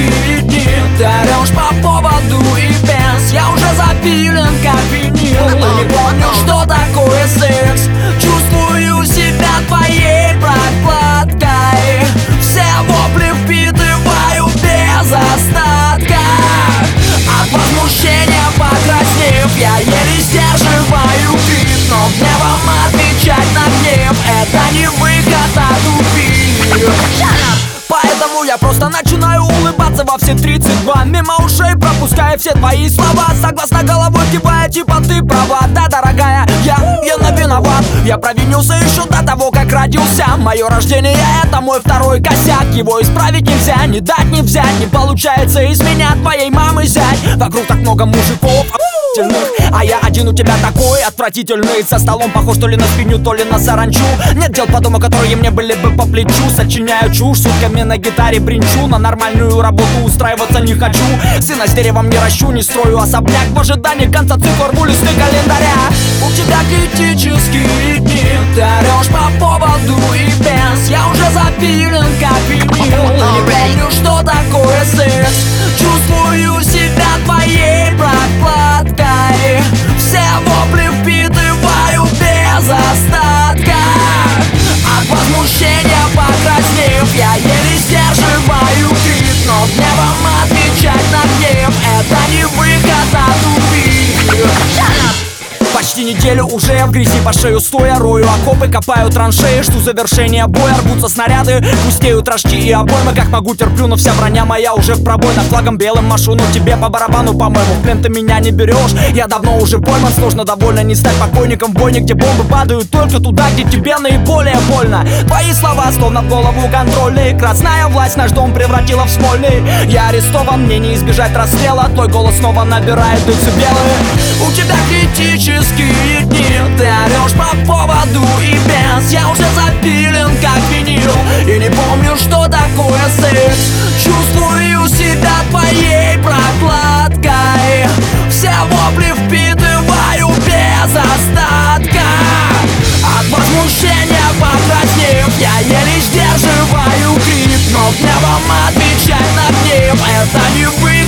критические дни. Ты орешь по поводу и без. Я уже запилен как винил. Не помню, что такое секс. Чувствую себя твоей прокладкой. Все вопли впитываю без остатка. От возмущения покраснев, я еле сдерживаю крик. Но гневом отвечать на гнев — это не выход, а тупик. Поэтому я просто начинаю улыбаться во все 32, мимо ушей пропуская все твои слова. Согласно головой кивая, типа ты права. Да, дорогая, я виноват. Я провинился еще до того, как родился. Мое рождение — это мой второй косяк. Его исправить нельзя, не дать, не взять. Не получается из меня твоей мамы зять. Вокруг так много мужиков, а я один у тебя такой отвратительный. За столом похож то ли на свинью, то ли на саранчу. Нет дел по дому, которые мне были бы по плечу. Сочиняю чушь, сутками на гитаре бринчу. На нормальную работу устраиваться не хочу. Сына с деревом не ращу, не строю особняк. В ожидании конца цифр рву листы календаря. У тебя критические дни. Ты орешь по поводу и без. Я уже запилен как винил. Не помню, что такое секс. Чувствую себя твоей прокладкой. Все вопли впитываю без остатка. От возмущения покраснев, я еле сдерживаю крик. Но гневом отвечать на гнев — это не выход, а тупик. Почти неделю уже в грязи по шею стоя. Рою окопы, копаю траншеи, жду завершения боя. Рвутся снаряды, пустеют рожки и обоймы. Как могу терплю, но вся броня моя уже в пробоинах. Флагом белым машу, но тебе по барабану, по-моему. В плен ты меня не берешь, я давно уже пойман. Сложно довольно не стать покойником в бойне, где бомбы падают только туда, где тебе наиболее больно. Твои слова словно в голову контрольный. Красная власть наш дом превратила в смольный. Я арестован, мне не избежать расстрела. Твой голос снова набирает децибелы. У тебя критические дни. Ты орешь по поводу и без. Я уже запилен как винил. И не помню, что такое секс. Чувствую себя твоей прокладкой. Все вопли впитываю без остатка. От возмущения покраснев, я еле сдерживаю крик. Но гневом отвечать на гнев — это не вы.